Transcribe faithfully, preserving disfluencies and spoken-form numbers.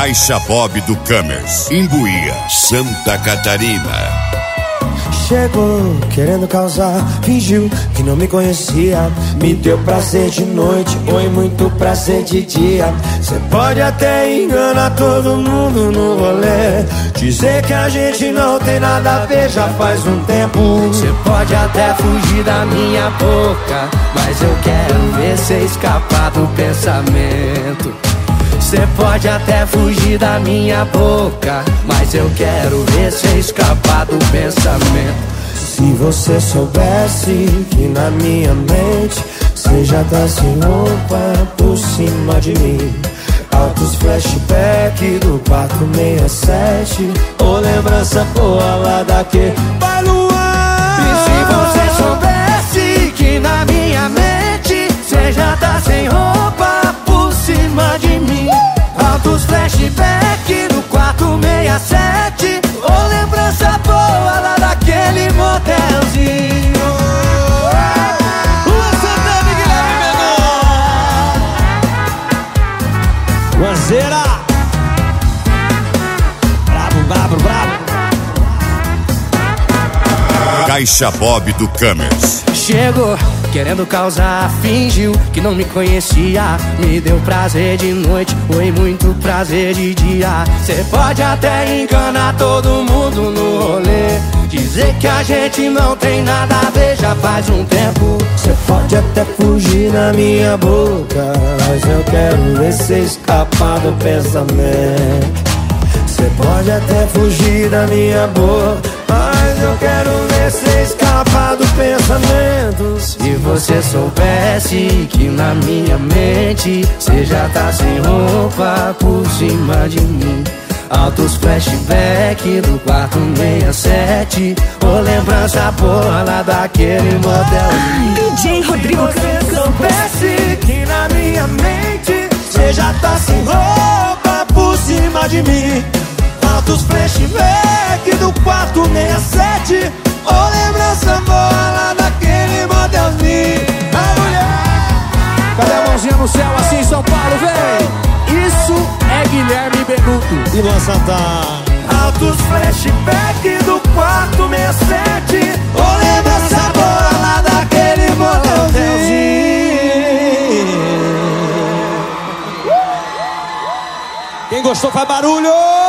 Caixa Bob do Commerce, Imbuía, Santa Catarina. Chegou querendo causar, fingiu que não me conhecia. Me deu prazer de noite, foi muito prazer de dia. Cê pode até enganar todo mundo no rolê, dizer que a gente não tem nada a ver já faz um tempo. Cê pode até fugir da minha boca, mas eu quero ver cê escapar do pensamento. Cê pode até fugir da minha boca, mas eu quero ver cê escapar do pensamento. Se você soubesse que na minha mente cê já tá sem roupa por cima de mim. Altos flashback do quatro seis sete, ou lembrança boa lá daquele Vai Luan. E se você soubesse que na minha mente cê já tá sem roupa por cima de mim. Altos flashback do quatro seis sete, ou lembrança boa lá daquele motelzinho. Luan Santana e Guilherme Menu. Luanzeira. Bravo, bravo, bravo. Caixa Bob do Commerce. Chegou querendo causar, fingiu que não me conhecia. Me deu prazer de noite, foi muito prazer de dia. Cê pode até enganar todo mundo no rolê, dizer que a gente não tem nada a ver já faz um tempo. Cê pode até fugir na minha boca, mas eu quero ver cê escapar do pensamento. Cê pode até fugir da minha boca, mas eu quero ver cê escapar do pensamento. Se você soubesse que na minha mente cê já tá sem roupa por cima de mim. Altos flashback do quatro seis sete, ou lembrança boa lá daquele motel. D J Rodrigo. Se você soubesse que na minha mente cê já tá sem roupa por cima de mim. Altos flashback do quatro seis sete, ou lembrança boa lá daquele motelzinho. A mulher. Cadê a mãozinha no céu assim, São Paulo, vem! Isso é Guilherme Benuto E Luan Santana. Altos flashback do quatro seis sete, ou lembrança boa lá daquele motelzinho. Quem gostou faz barulho!